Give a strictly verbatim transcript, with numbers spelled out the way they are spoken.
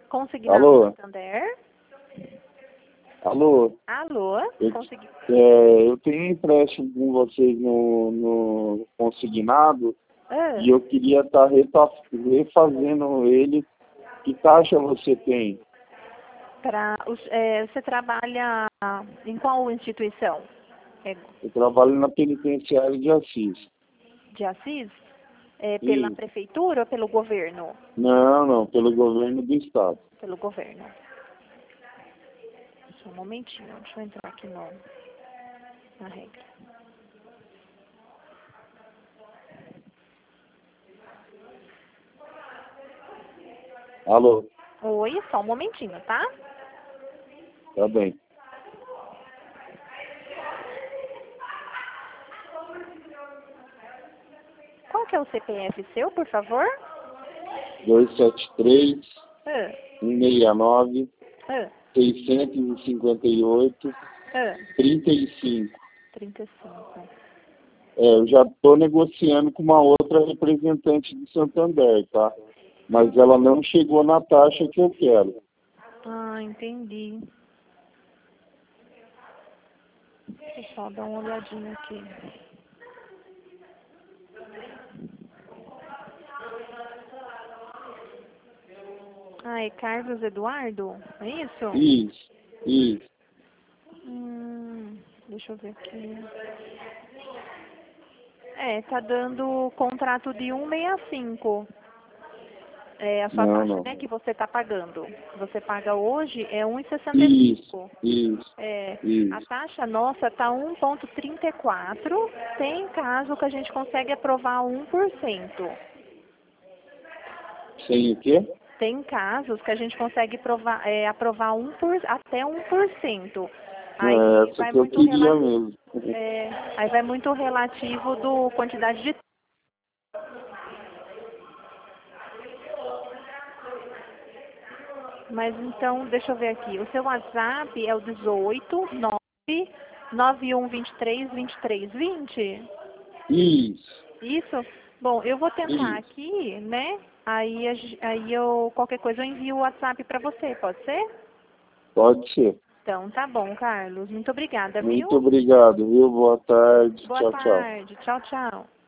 Consignado Alô? Santander? Alô? Alô? Eu, Consegui... é, eu tenho empréstimo com vocês no, no consignado Ah, e eu queria estar refazendo ele. Que taxa você tem? pra, os- é, você trabalha em qual instituição? É Eu trabalho na penitenciária de Assis. de Assis? É pela Isso. prefeitura ou pelo governo? Não, não, pelo governo do estado. Pelo governo. Só um momentinho, deixa eu entrar aqui no, na regra. Alô? Oi, só um momentinho, tá? Tá bem. Qual que é o C P F seu, por favor? dois sete três, Ah, um seis nove, ah, seiscentos e cinquenta e oito, ah, trinta e cinco. trinta e cinco. É, eu já estou negociando com uma outra representante de Santander, tá? Mas ela não chegou na taxa que eu quero. Ah, entendi. Deixa eu só dar uma olhadinha aqui. Ah, é Carlos Eduardo? É isso? Isso, isso. Hum, deixa eu ver aqui. É, tá dando contrato de cento e sessenta e cinco. É a sua Não, taxa, não. né, que você tá pagando. Você paga hoje é cento e sessenta e Isso, cinco. isso, É, a isso. taxa nossa tá um vírgula trinta e quatro. Tem caso que a gente consegue aprovar um por cento. Sem o quê? Tem casos que a gente consegue provar, é, aprovar um por, até um por cento. É Aí essa vai que eu muito queria relativo, mesmo. é, aí vai muito relativo do quantidade de. Mas então, deixa eu ver aqui. O seu WhatsApp é o dezoito, nove, nove um dois três, vinte e três vinte? Isso, Isso? Bom, eu vou tentar isso. aqui, né? Aí, a ge- aí eu, qualquer coisa eu envio o WhatsApp para você, pode ser? Pode ser. Então, tá bom, Carlos. Muito obrigada, Muito viu? obrigado, viu? Boa tarde. Boa Tchau, tchau. tarde. Tchau, tchau.